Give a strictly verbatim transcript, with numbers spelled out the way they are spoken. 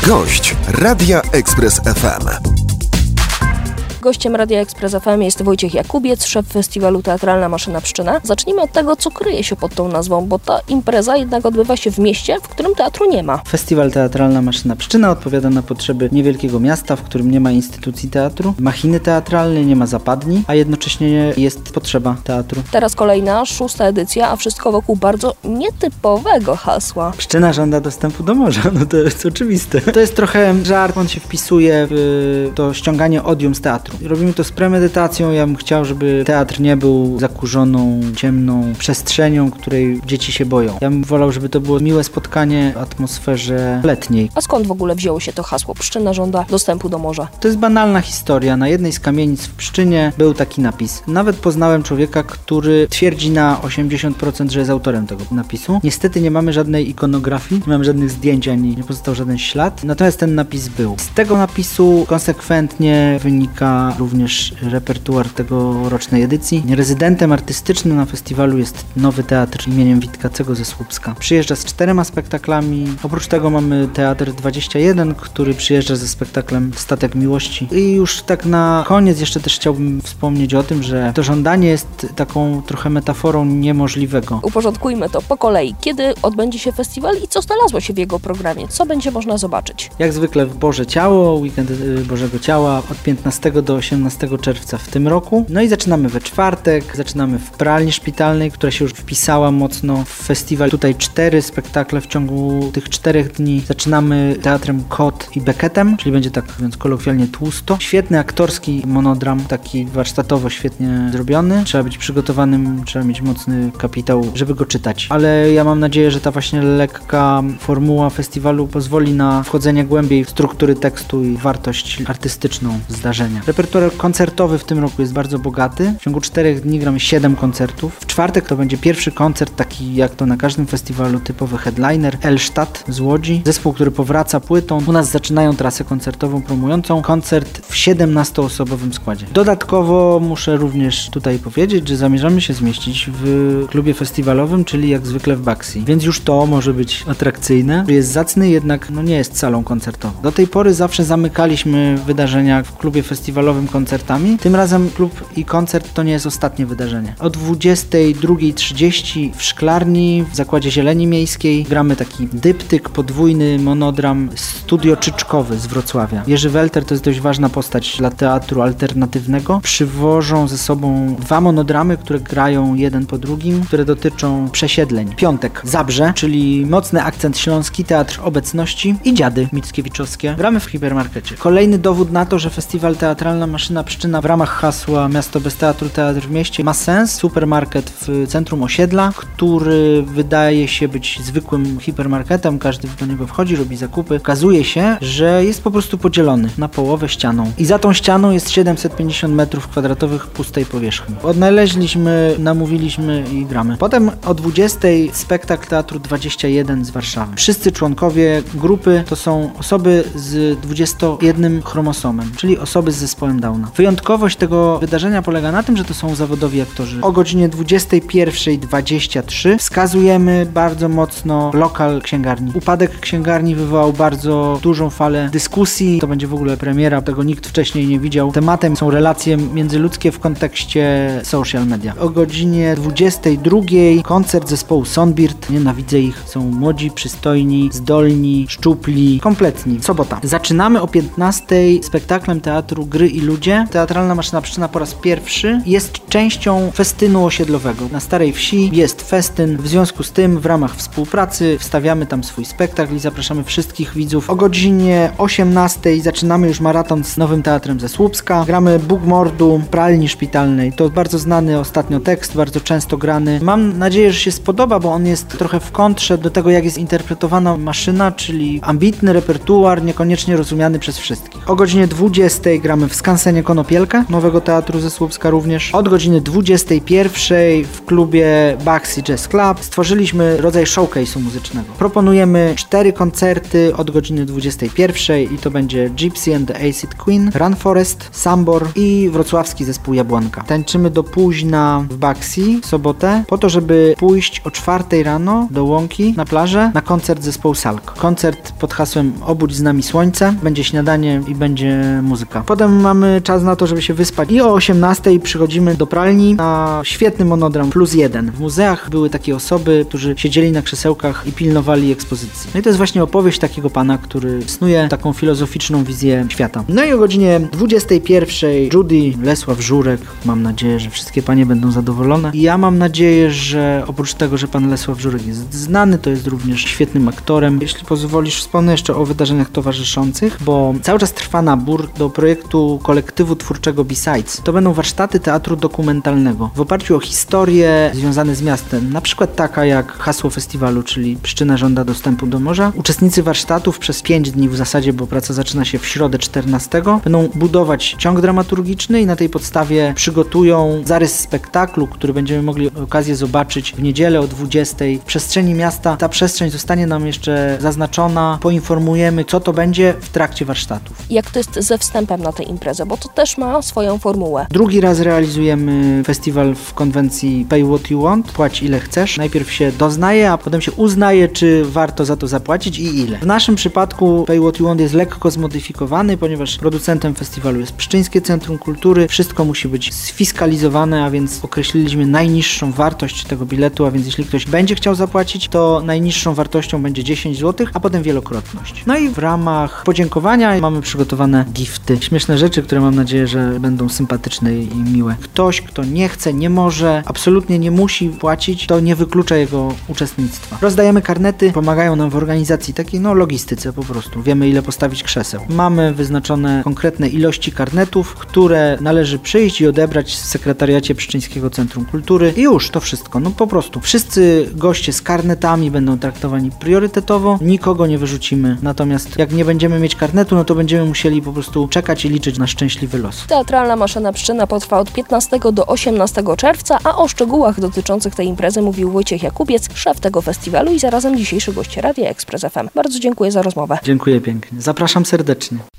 Gość Radia Express F M. Gościem Radia Express F M jest Wojciech Jakubiec, szef festiwalu Teatralna Maszyna Pszczyna. Zacznijmy od tego, co kryje się pod tą nazwą, bo ta impreza jednak odbywa się w mieście, w którym teatru nie ma. Festiwal Teatralna Maszyna Pszczyna odpowiada na potrzeby niewielkiego miasta, w którym nie ma instytucji teatru, machiny teatralnej, nie ma zapadni, a jednocześnie jest potrzeba teatru. Teraz kolejna, szósta edycja, a wszystko wokół bardzo nietypowego hasła. Pszczyna żąda dostępu do morza, no to jest oczywiste. To jest trochę żart, on się wpisuje w to ściąganie odium z teatru. Robimy to z premedytacją. Ja bym chciał, żeby teatr nie był zakurzoną, ciemną przestrzenią, której dzieci się boją. Ja bym wolał, żeby to było miłe spotkanie w atmosferze letniej. A skąd w ogóle wzięło się to hasło Pszczyna żąda dostępu do morza? To jest banalna historia. Na jednej z kamienic w Pszczynie był taki napis. Nawet poznałem człowieka, który twierdzi na osiemdziesiąt procent, że jest autorem tego napisu. Niestety nie mamy żadnej ikonografii, nie mamy żadnych zdjęć, ani nie pozostał żaden ślad. Natomiast ten napis był. Z tego napisu konsekwentnie wynika również repertuar tegorocznej edycji. Rezydentem artystycznym na festiwalu jest Nowy Teatr imieniem Witkacego ze Słupska. Przyjeżdża z czterema spektaklami. Oprócz tego mamy Teatr dwadzieścia jeden, który przyjeżdża ze spektaklem Statek Miłości. I już tak na koniec jeszcze też chciałbym wspomnieć o tym, że to żądanie jest taką trochę metaforą niemożliwego. Uporządkujmy to po kolei. Kiedy odbędzie się festiwal i co znalazło się w jego programie? Co będzie można zobaczyć? Jak zwykle w Boże Ciało, weekend Bożego Ciała od piętnastego do osiemnastego czerwca w tym roku. No i zaczynamy we czwartek, zaczynamy w Pralni Szpitalnej, która się już wpisała mocno w festiwal. Tutaj cztery spektakle w ciągu tych czterech dni. Zaczynamy teatrem Kot i Beckettem, czyli będzie tak więc kolokwialnie tłusto. Świetny aktorski monodram, taki warsztatowo świetnie zrobiony. Trzeba być przygotowanym, trzeba mieć mocny kapitał, żeby go czytać. Ale ja mam nadzieję, że ta właśnie lekka formuła festiwalu pozwoli na wchodzenie głębiej w struktury tekstu i wartość artystyczną zdarzenia. Repertuar koncertowy w tym roku jest bardzo bogaty. W ciągu czterech dni gramy siedem koncertów. W czwartek to będzie pierwszy koncert, taki jak to na każdym festiwalu, typowy headliner. Elstadt z Łodzi. Zespół, który powraca płytą. U nas zaczynają trasę koncertową promującą koncert w siedemnastoosobowym składzie. Dodatkowo muszę również tutaj powiedzieć, że zamierzamy się zmieścić w klubie festiwalowym, czyli jak zwykle w Baxi. Więc już to może być atrakcyjne. Jest zacny, jednak no nie jest salą koncertową. Do tej pory zawsze zamykaliśmy wydarzenia w klubie festiwalowym koncertami. Tym razem klub i koncert to nie jest ostatnie wydarzenie. O dwudziestej drugiej trzydzieści w Szklarni, w Zakładzie Zieleni Miejskiej gramy taki dyptyk, podwójny monodram Studio Czyczkowy z Wrocławia. Jerzy Welter to jest dość ważna postać dla teatru alternatywnego. Przywożą ze sobą dwa monodramy, które grają jeden po drugim, które dotyczą przesiedleń. Piątek Zabrze, czyli mocny akcent śląski, teatr obecności i Dziady mickiewiczowskie. Gramy w hipermarkecie. Kolejny dowód na to, że festiwal Teatralna Maszyna Pszczyna w ramach hasła Miasto bez teatru, teatr w mieście ma sens. Supermarket w centrum osiedla, który wydaje się być zwykłym hipermarketem, każdy do niego wchodzi, robi zakupy. Okazuje się, że jest po prostu podzielony na połowę ścianą. I za tą ścianą jest siedemset pięćdziesiąt metrów kwadratowych pustej powierzchni. Odnaleźliśmy, namówiliśmy i gramy. Potem o dwudziestej spektakl Teatru dwadzieścia jeden z Warszawy. Wszyscy członkowie grupy to są osoby z dwudziestym jednym chromosomem, czyli osoby z zespołem Downa. Wyjątkowość tego wydarzenia polega na tym, że to są zawodowi aktorzy. O godzinie dwudziestej pierwszej dwadzieścia trzy wskazujemy bardzo mocno lokal księgarni. Upadek księgarni wywołał bardzo dużą falę dyskusji. To będzie w ogóle premiera, tego nikt wcześniej nie widział. Tematem są relacje międzyludzkie w kontekście social media. O godzinie dwudziestej drugiej koncert zespołu Sonbird. Nienawidzę ich. Są młodzi, przystojni, zdolni, szczupli, kompletni. Sobota. Zaczynamy o piętnastej spektaklem teatru Gry i Ludzie. Teatralna Maszyna Pszczyna po raz pierwszy jest częścią festynu osiedlowego. Na Starej Wsi jest festyn. W związku z tym w ramach współpracy wstawiamy tam swój spektakl i zapraszamy wszystkich widzów. O godzinie osiemnastej zaczynamy już maraton z Nowym Teatrem ze Słupska. Gramy Bóg mordu Pralni Szpitalnej. To bardzo znany ostatnio tekst, bardzo często grany. Mam nadzieję, że się spodoba, bo on jest trochę w kontrze do tego, jak jest interpretowana maszyna, czyli ambitny repertuar, niekoniecznie rozumiany przez wszystkich. O godzinie dwudziestej gramy w skansenie Konopielka, Nowego Teatru ze Słupska również. Od godziny dwudziestej pierwszej w klubie Baxi Jazz Club stworzyliśmy rodzaj showcase'u muzycznego. Proponujemy cztery koncerty od godziny dwudziestej pierwszej i to będzie Gypsy and the Acid Queen, Run Forest, Sambor i wrocławski zespół Jabłonka. Tańczymy do późna w Baxi w sobotę po to, żeby pójść o czwartej rano do Łąki na plażę na koncert zespołu Salk. Koncert pod hasłem Obudź z nami słońce, będzie śniadanie i będzie muzyka. Potem mamy czas na to, żeby się wyspać i o osiemnastej przychodzimy do pralni na świetny monodram plus jeden. W muzeach były takie osoby, którzy siedzieli na krzesełkach i pilnowali ekspozycji. No i to jest właśnie opowieść takiego pana, który snuje taką filozoficzną wizję świata. No i o godzinie dwudziestej pierwszej Judy, Lesław Żurek, mam nadzieję, że wszystkie panie będą zadowolone. I ja mam nadzieję, że oprócz tego, że pan Lesław Żurek jest znany, to jest również świetnym aktorem. Jeśli pozwolisz, wspomnę jeszcze o wydarzeniach towarzyszących, bo cały czas trwa nabór do projektu kolektywu twórczego B-Sides. To będą warsztaty teatru dokumentalnego w oparciu o historie związane z miastem. Na przykład taka jak hasło festiwalu, czyli Pszczyna żąda dostępu do morza. Uczestnicy warsztatów przez pięć dni w zasadzie, bo praca zaczyna się w środę czternastego, będą budować ciąg dramaturgiczny i na tej podstawie przygotują zarys spektaklu, który będziemy mogli okazję zobaczyć w niedzielę o dwudziestej w przestrzeni miasta. Ta przestrzeń zostanie nam jeszcze zaznaczona. Poinformujemy, co to będzie w trakcie warsztatów. Jak to jest ze wstępem na tę imprezę, bo to też ma swoją formułę. Drugi raz realizujemy festiwal w konwencji Pay What You Want, płać ile chcesz. Najpierw się doznaje, a potem się uznaje, czy warto za to zapłacić i ile. W naszym przypadku Pay What You Want jest lekko zmodyfikowany, ponieważ producentem festiwalu jest Pszczyńskie Centrum Kultury. Wszystko musi być sfiskalizowane, a więc określiliśmy najniższą wartość tego biletu, a więc jeśli ktoś będzie chciał zapłacić, to najniższą wartością będzie dziesięć złotych, a potem wielokrotność. No i w ramach podziękowania mamy przygotowane gifty. Śmieszne rzeczy, które mam nadzieję, że będą sympatyczne i miłe. Ktoś, kto nie chce, nie może, absolutnie nie musi płacić, to nie wyklucza jego uczestnictwa. Rozdajemy karnety, pomagają nam w organizacji takiej, no logistyce po prostu. Wiemy, ile postawić krzeseł. Mamy wyznaczone konkretne ilości karnetów, które należy przyjść i odebrać w sekretariacie Pszczyńskiego Centrum Kultury i już, to wszystko. No po prostu. Wszyscy goście z karnetami będą traktowani priorytetowo, nikogo nie wyrzucimy. Natomiast jak nie będziemy mieć karnetu, no to będziemy musieli po prostu czekać i liczyć na szczęśliwy los. Teatralna Maszyna Pszczyna potrwa od piętnastego do osiemnastego czerwca, a o szczegółach dotyczących tej imprezy mówił Wojciech Jakubiec, szef tego festiwalu i zarazem dzisiejszy gość Radia Express F M. Bardzo dziękuję za rozmowę. Dziękuję pięknie. Zapraszam serdecznie.